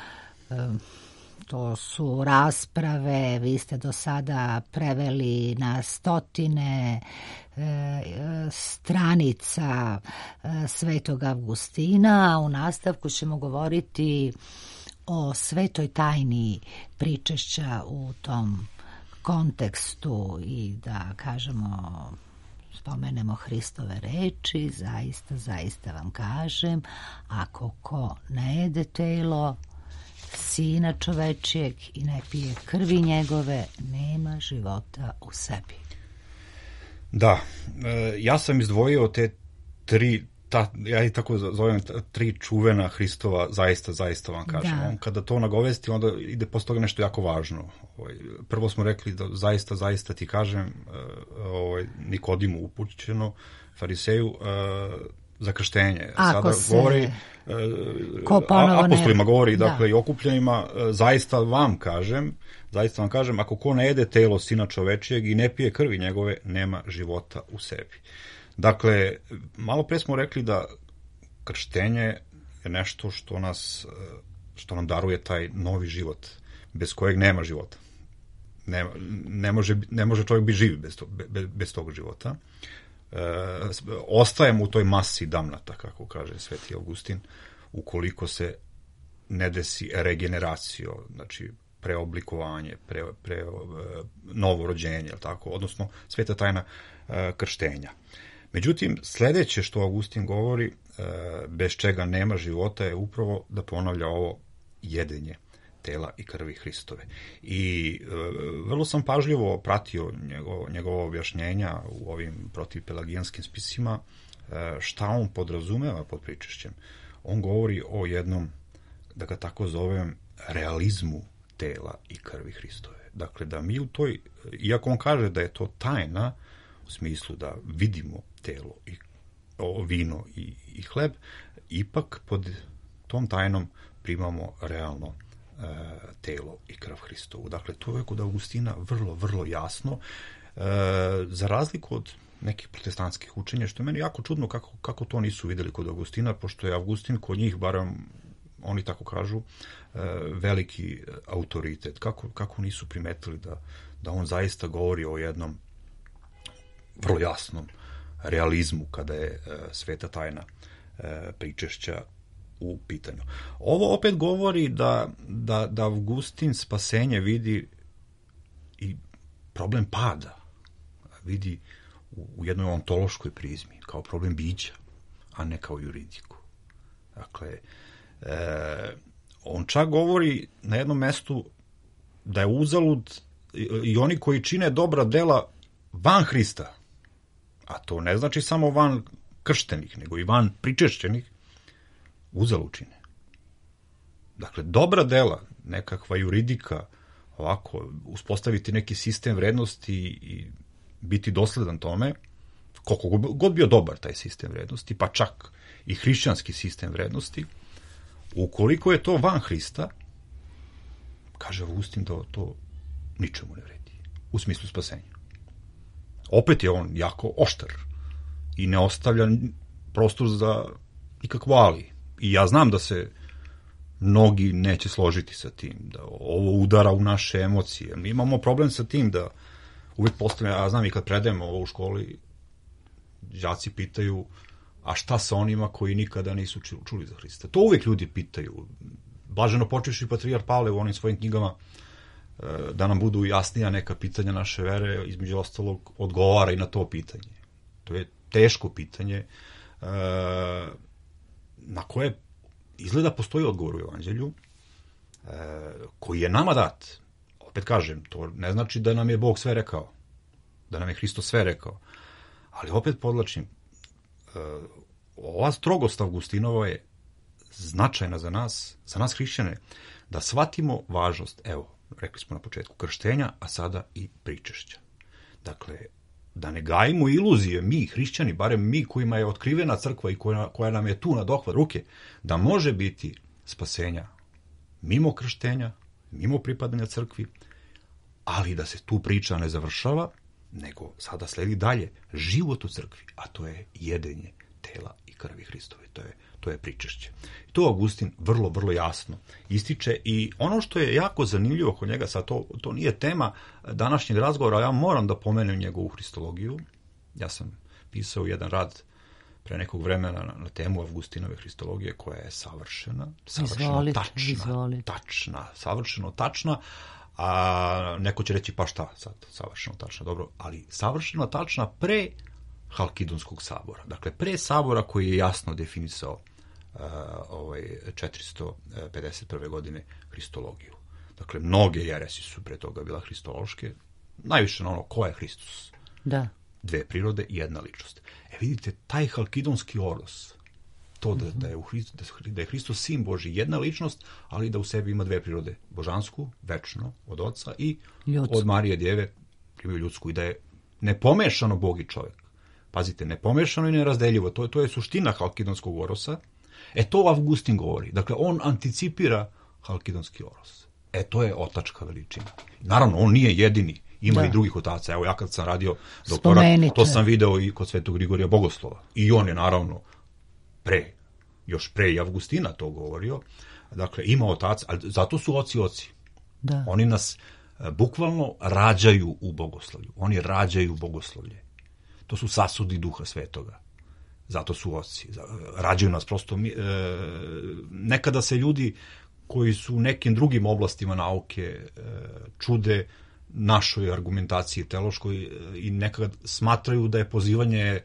to su rasprave, vi ste do sada preveli na stotine e, stranica e, Svetog Avgustina, a u nastavku ćemo govoriti o svetoj tajni pričešća u tom kontekstu i da kažemo, spomenemo Hristove reči, zaista, zaista vam kažem, ako ko ne jede telo Sina čovečijeg i ne pije krvi njegove, nema života u sebi. Da, ja sam izdvojio te tri, ta, ja ih tako zovem, tri čuvena Hristova, zaista, zaista vam kažem. Da. On kada to nagovesti, onda ide posle toga nešto jako važno. Prvo smo rekli da zaista, zaista ti kažem, ovaj, Nikodimu upućeno, Fariseju, za krštenje. Ako Sada govori, apostolima govori, da. Dakle, i okupljenima, zaista vam kažem, zaista vam kažem, ako ko ne jede telo Sina čovečijeg i ne pije krvi njegove, nema života u sebi. Dakle, malo pre smo rekli da krštenje je nešto što nas, što nam daruje taj novi život, bez kojeg nema života. Ne, ne, može, ne može čovjek biti živ bez, to, bez, bez tog života. E, ostajemo u toj masi damnata, kako kaže Sveti Avgustin, ukoliko se ne desi regeneracio, znači preoblikovanje, pre, pre, novo rođenje, tako, odnosno sveta tajna e, krštenja. Međutim, sledeće što Avgustin govori, bez čega nema života je upravo da ponavlja ovo jedenje tela i krvi Hristove. I e, vrlo sam pažljivo pratio njegovo, njegovo objašnjenja u ovim protivpelagijanskim spisima, e, šta on podrazumeva pod pričešćem. On govori o jednom, da ga tako zovem, realizmu tela i krvi Hristove. Dakle, da mi u toj, iako on kaže da je to tajna, u smislu da vidimo telo i o, vino i, i hleb, ipak pod tom tajnom primamo realno e, telo i krv Hristovu. Dakle, to je kod Augustina vrlo, vrlo jasno, e, za razliku od nekih protestantskih učenja, što je meni jako čudno kako, kako to nisu videli kod Augustina, pošto je Augustin kod njih, barem oni tako kažu, e, veliki autoritet. Kako, kako nisu primetili da, da on zaista govori o jednom vrlo jasnom realizmu kada je e, sveta tajna e, pričešća u pitanju. Ovo opet govori da, da, da Augustin spasenje vidi i problem pada, vidi u, u jednoj ontološkoj prizmi, kao problem bića, a ne kao juridiku. Dakle, e, on čak govori na jednom mestu da je uzalud i, i oni koji čine dobra dela van Hrista, a to ne znači samo van krštenih, nego i van pričešćenih, uzalud čine. Dakle, dobra dela, nekakva juridika, ovako, uspostaviti neki sistem vrednosti i biti dosledan tome, koliko god bio dobar taj sistem vrednosti, pa čak i hrišćanski sistem vrednosti, ukoliko je to van Hrista, kaže Augustin da to ničemu ne vredi, u smislu spasenja. Opet je on jako oštar i ne ostavlja prostor za ikakvo ali. I ja znam da se mnogi neće složiti sa tim, da ovo udara u naše emocije. Mi imamo problem sa tim da uvijek postavljamo, ja znam i kad predajemo ovo u školi, đaci pitaju, a šta sa onima koji nikada nisu čuli za Hrista? To uvijek ljudi pitaju. Blaženo počevši patrijarh Pavle u onim svojim knjigama, da nam budu jasnija neka pitanja naše vere, između ostalog odgovara i na to pitanje. To je teško pitanje na koje izgleda postoji odgovor u Evanđelju, koji je nama dat. Opet kažem, to ne znači da nam je Bog sve rekao, da nam je Hristos sve rekao, ali opet podlačim, ova strogost Augustinova je značajna za nas, za nas hrišćane, da shvatimo važnost, evo, rekli smo na početku, krštenja, a sada i pričešća. Dakle, da ne gajimo iluzije, mi, hrišćani, barem mi kojima je otkrivena crkva i koja, koja nam je tu na dohvat ruke, da može biti spasenja mimo krštenja, mimo pripadanja crkvi, ali da se tu priča ne završava, nego sada sledi dalje život u crkvi, a to je jedenje tela i krvi Hristove, to je, to je pričešće. To Augustin vrlo, vrlo jasno ističe i ono što je jako zanimljivo kod njega, sad to, to nije tema današnjeg razgovora, ja moram da pomenem njegovu hristologiju. Ja sam pisao jedan rad pre nekog vremena na, na temu Augustinove hristologije koja je savršena, savršeno izvolite, tačna, izvolite. tačna, savršeno tačna, a neko će reći pa šta sad, savršeno tačna, dobro, ali savršeno tačna pre Halkidonskog sabora. Dakle, pre sabora koji je jasno definisao uh, ovaj, četiristo pedeset prve. godine hristologiju. Dakle, mnoge jeresi su pre toga bila hristološke, najviše na ono ko je Hristos. Da. Dve prirode i jedna ličnost. E vidite, taj halkidonski oros, to da, da, je, u Hristo, da je Hristos sin Božji, jedna ličnost, ali da u sebi ima dve prirode, božansku, večno, od Oca i ljudsku. Od Marije Djeve, primaju ljudsku, i da je nepomešano Bog i čovjek. Pazite, nepomešano i nerazdeljivo, to, to je suština halkidonskog orosa. E to Augustin govori. Dakle, on anticipira halkidonski oros. E to je otačka veličina. Naravno, on nije jedini. Ima da. I drugih otaca. Evo, ja kad sam radio doktorat, Spomenite. To sam video i kod Svetog Grigorija Bogoslova. I on je, naravno, pre, još pre i Augustina to govorio. Dakle, ima otaca, ali zato su oci oci. Da. Oni nas bukvalno rađaju u bogoslovlju. Oni rađaju bogoslovlje. To su sasudi Duha Svetoga. Zato su oci. Rađaju nas prosto. Mi, e, nekada se ljudi koji su u nekim drugim oblastima nauke e, čude našoj argumentaciji teološkoj i nekad smatraju da je pozivanje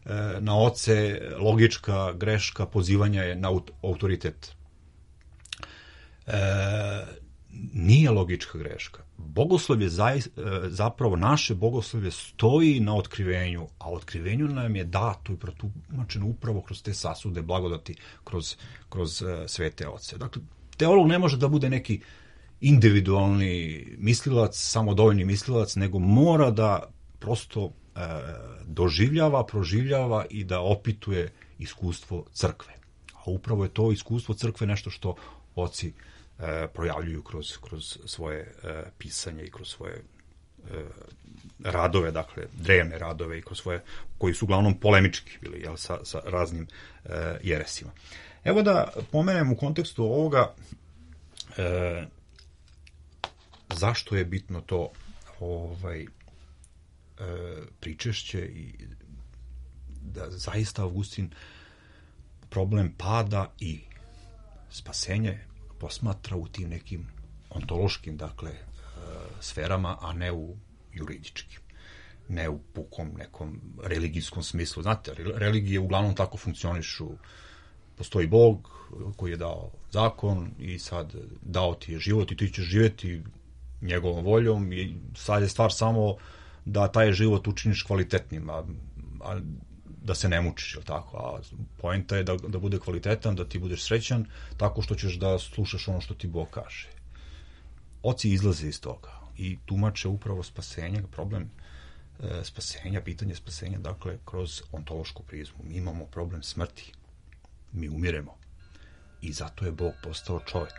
na oce, logička greška, pozivanja je na autoritet. E, nije logička greška. Bogoslovlje zapravo, naše bogoslovlje stoji na otkrivenju, a otkrivenju nam je dato i protumačeno upravo kroz te sasude blagodati, kroz, kroz svete oce. Dakle, teolog ne može da bude neki individualni mislilac, samodovoljni mislilac, nego mora da prosto e, doživljava, proživljava i da opituje iskustvo crkve. A upravo je to iskustvo crkve nešto što oci e, projavljuju kroz, kroz svoje e, pisanje i kroz svoje e, radove, dakle, drevne radove i kroz svoje, koji su uglavnom polemički bili, jel, sa, sa raznim e, jeresima. Evo da pomenem u kontekstu ovoga e, zašto je bitno to ovaj e, pričešće i da zaista Augustin problem pada i spasenje posmatra u tim nekim ontološkim, dakle, e, sferama, a ne u juridičkim, ne u pukom nekom religijskom smislu. Znate, religije uglavnom tako funkcionišu. Postoji Bog koji je dao zakon i sad dao ti je život i ti ćeš živjeti njegovom voljom i sad je stvar samo da taj život učiniš kvalitetnim, a, a da se ne mučiš, jel tako? A poenta je da, da bude kvalitetan, da ti budeš srećan tako što ćeš da slušaš ono što ti Bog kaže. Oci izlaze iz toga i tumače upravo spasenje, problem e, spasenja, pitanje spasenja, dakle, kroz ontološku prizmu. Mi imamo problem smrti. Mi umiremo. I zato je Bog postao čovjek.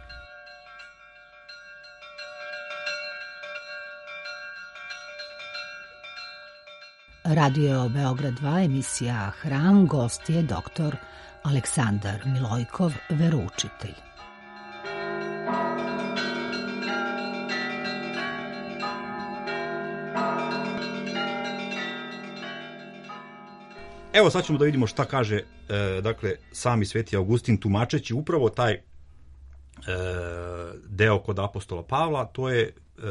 Radio Beograd dva, emisija Hram, gost je doktor Aleksandar Milojkov, veroučitelj. Evo sad ćemo da vidimo šta kaže e, dakle, sami sveti Augustin tumačeći upravo taj e, deo kod apostola Pavla, to je e,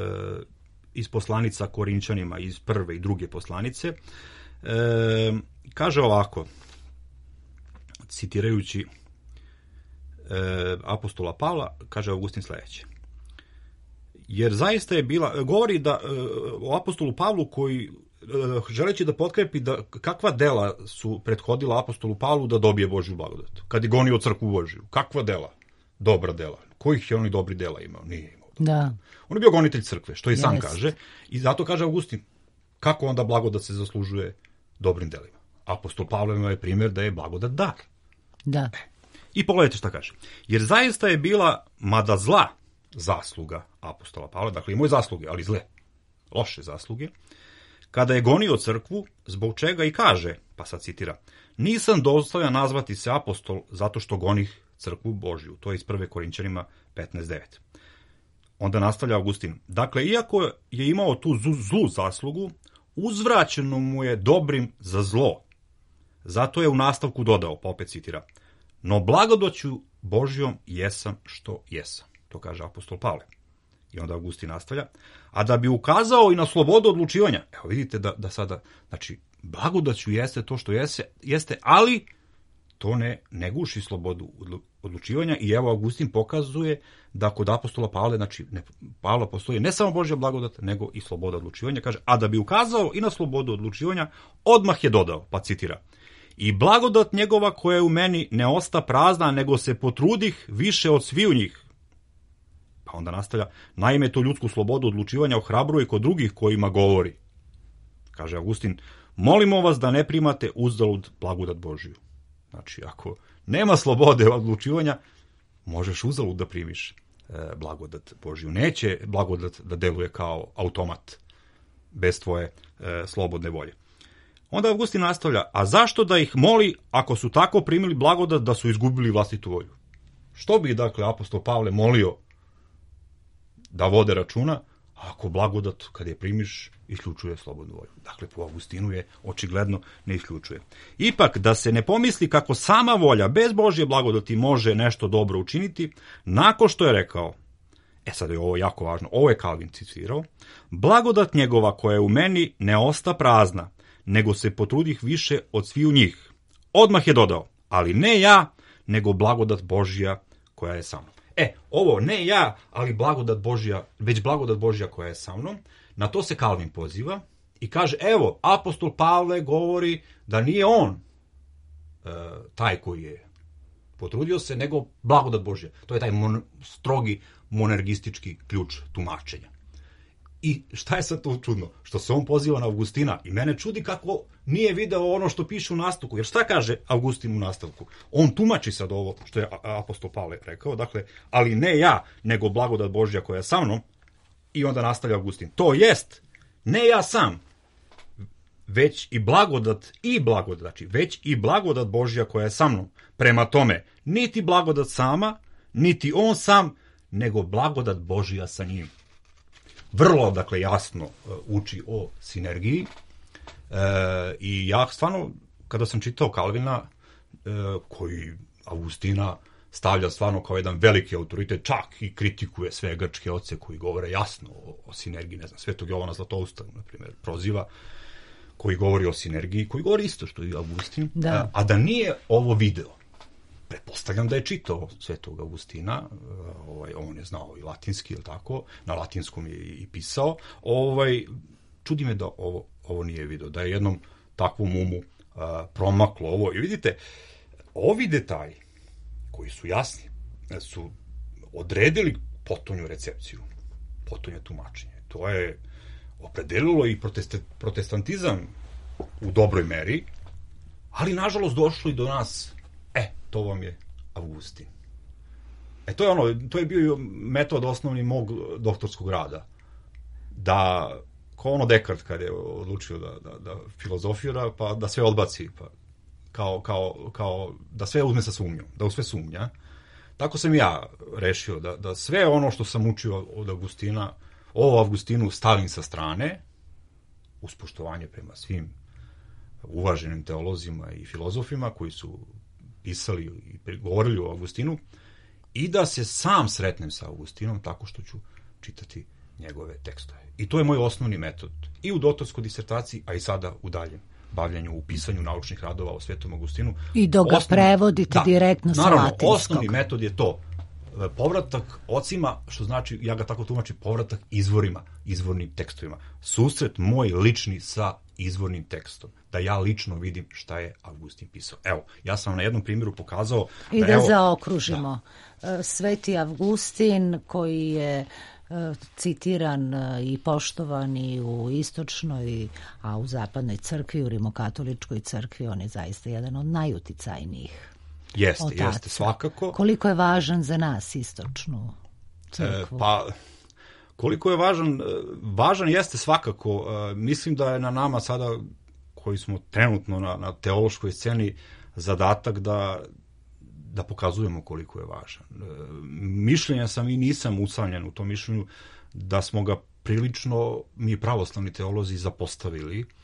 iz poslanica Korinčanima, iz prve i druge poslanice. E, kaže ovako, citirajući e, apostola Pavla, kaže Augustin sledeće. Jer zaista je bila, govori da e, o apostolu Pavlu koji želeći da potkrepi da kakva dela su prethodila apostolu Pavlu da dobije Božju blagodat. Kad je gonio crkvu Božju. Kakva dela? Dobra dela. Kojih je oni dobri dela imao? Nije imao. Da. On je bio gonitelj crkve, što i sam Jest. kaže. I zato kaže Augustin, kako onda blagodat se zaslužuje dobrim delima? Apostol Pavle ima je primjer da je blagodat dar. Da. E. I pogledajte šta kaže. Jer zaista je bila, mada zla, zasluga apostola Pavla, dakle imao je zasluge, ali zle, loše zasluge, kada je gonio crkvu, zbog čega i kaže, pa sad citira, nisam dostojan nazvati se apostol zato što gonih crkvu Božju. To je iz prve Korinčanima petnaest devet. Onda nastavlja Augustin. Dakle, iako je imao tu zlu zaslugu, uzvraćeno mu je dobrim za zlo. Zato je u nastavku dodao, pa opet citira, no blagodaću Božjom jesam što jesam. To kaže apostol Pavle. I onda Augustin nastavlja, a da bi ukazao i na slobodu odlučivanja. Evo vidite da, da sada, znači, blagodaću jeste to što jeste, jeste, ali to ne, ne guši slobodu odlučivanja i evo Augustin pokazuje da kod apostola Pavle, znači ne, Pavla postoji ne samo Božja blagodat, nego i sloboda odlučivanja. Kaže, a da bi ukazao i na slobodu odlučivanja, odmah je dodao, pa citira, i blagodat njegova koja je u meni ne osta prazna, nego se potrudih više od sviju njih. Pa onda nastavlja, naime to ljudsku slobodu odlučivanja ohrabruje kod drugih kojima govori. Kaže Augustin, molimo vas da ne primate uzalud blagodat Božju. Znači, ako nema slobode odlučivanja, možeš uzalud da primiš e, blagodat Božju. Neće blagodat da deluje kao automat bez tvoje e, slobodne volje. Onda Augustin nastavlja, a zašto da ih moli ako su tako primili blagodat da su izgubili vlastitu volju? Što bi, dakle, apostol Pavle molio da vode računa, ako blagodat, kad je primiš, isključuje slobodnu volju. Dakle, po Augustinu je očigledno ne isključuje. Ipak, da se ne pomisli kako sama volja bez Božje blagodati može nešto dobro učiniti, nakon što je rekao, e sad je ovo jako važno, ovo je Kalvin citirao, blagodat njegova koja je u meni ne osta prazna, nego se potrudih više od sviju njih. Odmah je dodao, ali ne ja, nego blagodat Božja koja je sa mnom. E, ovo ne ja, ali blagodat Božja, već blagodat Božja koja je sa mnom, na to se Kalvin poziva i kaže, evo, apostol Pavle govori da nije on e, taj koji je potrudio se, nego blagodat Božja. To je taj mon, strogi monergistički ključ tumačenja. I šta je sad to čudno? Što se on poziva na Augustina i mene čudi kako nije video ono što piše u nastavku. Jer šta kaže Augustin u nastavku? On tumači sad ovo što je apostol Pavle rekao, dakle, ali ne ja, nego blagodat Božja koja je sa mnom, i onda nastavlja Augustin. To jest, ne ja sam, već i blagodat, i blagodat, znači, već i blagodat Božja koja je sa mnom. Prema tome, niti blagodat sama, niti on sam, nego blagodat Božja sa njim. Vrlo, dakle, jasno uči o sinergiji e, i ja stvarno, kada sam čitao Kalvina, e, koji Augustina stavlja stvarno kao jedan veliki autoritet, čak i kritikuje sve grčke oce koji govore jasno o, o sinergiji, ne znam, Svetog Jovana Zlatousta, na primjer, proziva, koji govori o sinergiji, koji govori isto što i Augustin, da. A, a da nije ovo video, pretpostavljam da je čitao Svetog Augustina, ovaj, on je znao i latinski, je li tako, na latinskom je i pisao, ovaj, čudi me da ovo, ovo nije video, da je jednom takvom umu a, promaklo ovo. I vidite, ovi detalji koji su jasni, su odredili potonju recepciju, potonje tumačenje. To je opredelilo i protest, protestantizam u dobroj meri, ali nažalost došlo i do nas. E, to vam je Augustin. E, to je ono, to je bio metod osnovni mog doktorskog rada. Da, kao ono Dekart kad je odlučio da, da, da filozofira, pa da sve odbaci, pa kao, kao, kao da sve uzme sa sumnjom, da u sve sumnja. Tako sam ja rešio da, da sve ono što sam učio od Augustina, o Augustinu stavim sa strane, uz poštovanje prema svim uvaženim teolozima i filozofima koji su pisali i govorili o Augustinu, i da se sam sretnem sa Augustinom tako što ću čitati njegove tekstove. I to je moj osnovni metod. I u doktorskoj disertaciji, a i sada u daljem bavljanju, u pisanju naučnih radova o Svetom Augustinu. I dok ga osnovni, prevodite da, direktno sa naravno, latinskog. Osnovni metod je to. Povratak ocima, što znači, ja ga tako tumačim, povratak izvorima, izvornim tekstovima. Susret moj lični sa izvornim tekstom. Da ja lično vidim šta je Augustin pisao. Evo, ja sam na jednom primjeru pokazao... I da, da evo, zaokružimo. Da. Sveti Augustin koji je citiran i poštovan i u istočnoj, a u zapadnoj crkvi, u rimokatoličkoj crkvi, on je zaista jedan od najuticajnijih. Jeste, otaca. jeste, svakako. Koliko je važan za nas istočnu crkvu? E, pa, koliko je važan, važan jeste svakako. E, mislim da je na nama sada, koji smo trenutno na, na teološkoj sceni, zadatak da, da pokazujemo koliko je važan. E, mišljenja sam i nisam usamljen u tom mišljenju da smo ga prilično, mi pravoslavni teolozi, zapostavili. E,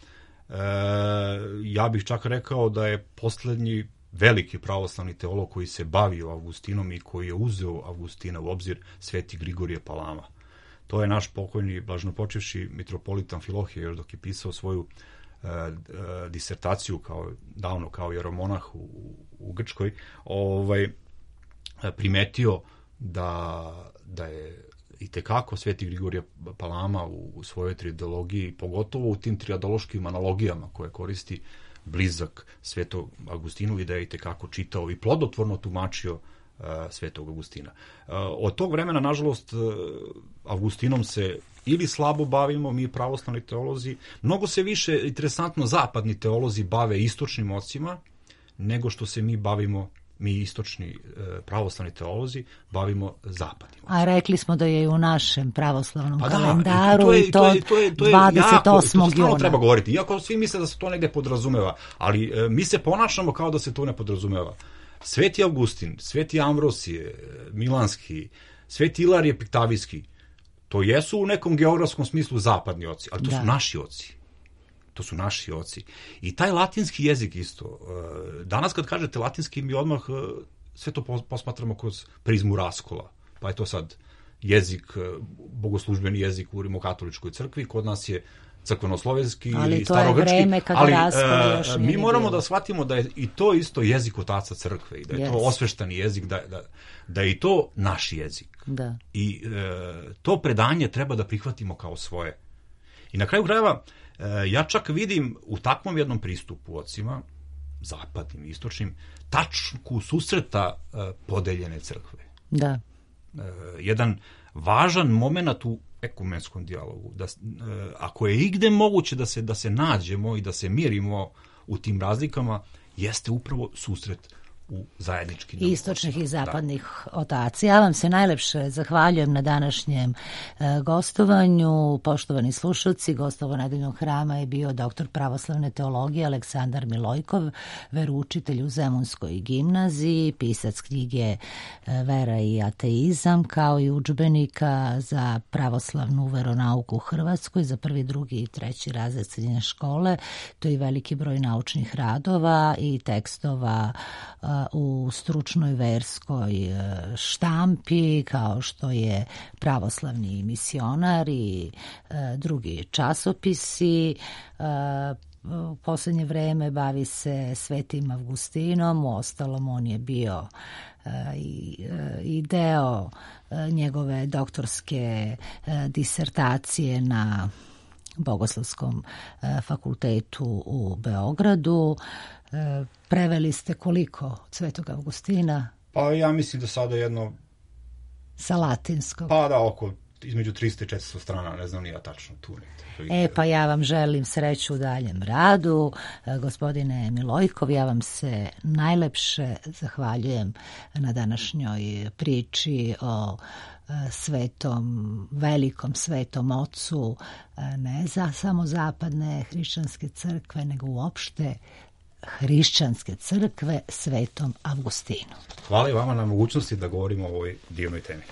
ja bih čak rekao da je poslednji veliki pravoslavni teolog koji se bavio Augustinom i koji je uzeo Augustina u obzir, Sveti Grigorije Palama. To je naš pokojni, blaženopočevši mitropolitan Amfilohije, još dok je pisao svoju e, e, disertaciju kao, davno kao jeromonah u, u Grčkoj, ovaj, primetio da, da je itekako Sveti Grigorije Palama u, u svojoj triadologiji, pogotovo u tim triadološkim analogijama koje koristi, blizak Svetog Augustinu i da je itekako čitao i plodotvorno tumačio uh, Svetog Augustina. Uh, od tog vremena, nažalost, uh, Augustinom se ili slabo bavimo, mi pravoslavni teolozi, mnogo se više, interesantno, zapadni teolozi bave istočnim ocima, nego što se mi bavimo, mi istočni uh, pravoslavni teolozi, bavimo zapadnim ocima. A rekli smo da je i u našem pravoslavnom pa kalendaru da, i to, to, je, to, je, to je dvadeset osmog juna. To treba govoriti, iako svi misle da se to negde podrazumeva, ali e, mi se ponašamo kao da se to ne podrazumeva. Sveti Augustin, Sveti Ambrosije, Milanski, Sveti Ilarije Piktavijski, to jesu u nekom geografskom smislu zapadni oci, ali to da. su naši oci. To su naši oci. I taj latinski jezik isto. Danas kad kažete latinski, mi odmah sve to posmatramo kroz prizmu raskola. Pa je to sad jezik, bogoslužbeni jezik u rimokatoličkoj crkvi. Kod nas je crkvenoslovenski ali ili to je starogrčki, vreme kada ali raspad e, još mi nije moramo bilo. da shvatimo da je i to isto jezik otaca crkve i da je Yes. to osveštani jezik, da, da, da je i to naš jezik. Da. I e, to predanje treba da prihvatimo kao svoje. I na kraju krajeva, e, ja čak vidim u takvom jednom pristupu ocima, zapadnim, istočnim, tačku susreta e, podeljene crkve. Da. E, jedan važan moment u ekumenskom dijalogu. Da, e, ako je igde moguće da se, da se nađemo i da se mirimo u tim razlikama, jeste upravo susret u zajedničkim istočnih i zapadnih da. otaca. Ja vam se najlepše zahvaljujem na današnjem e, gostovanju. Poštovani slušalci, gostovo nedeljnog hrama je bio doktor pravoslavne teologije Aleksandar Milojkov, veroučitelj u Zemunskoj gimnaziji, pisac knjige e, Vera i ateizam, kao i udžbenika za pravoslavnu veronauku u Hrvatskoj za prvi, drugi i treći razred srednje škole. To je i veliki broj naučnih radova i tekstova e, u stručnoj verskoj štampi, kao što je Pravoslavni misionar i e, drugi časopisi. E, u poslednje vreme bavi se Svetim Avgustinom, uostalom on je bio e, i, e, i deo e, njegove doktorske e, disertacije na Bogoslovskom e, fakultetu u Beogradu. E, preveli ste koliko od Svetog Avgustina? Pa ja mislim da sada jedno... Sa latinskog? Pa da, oko između trista i četiristo strana, ne znam ni ja tačno tu. E, pa ja vam želim sreću u daljem radu. E, gospodine Milojkov, ja vam se najlepše zahvaljujem na današnjoj priči o svetom, velikom svetom ocu, ne za samo zapadne hrišćanske crkve, nego uopšte hrišćanske crkve, Svetom Avgustinu. Hvala i vama na mogućnosti da govorimo o ovoj divnoj temi.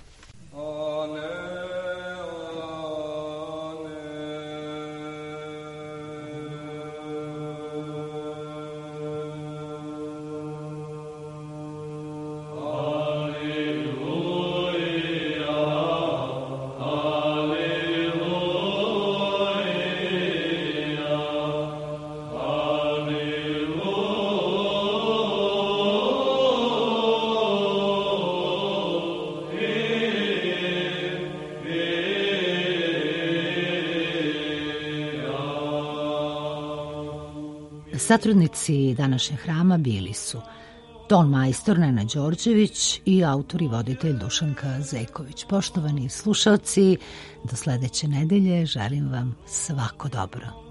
Satrudnici današnjeg hrama bili su ton majstor Nena Đorđević i autor i voditelj Dušanka Zeković. Poštovani slušalci, do sledeće nedelje želim vam svako dobro.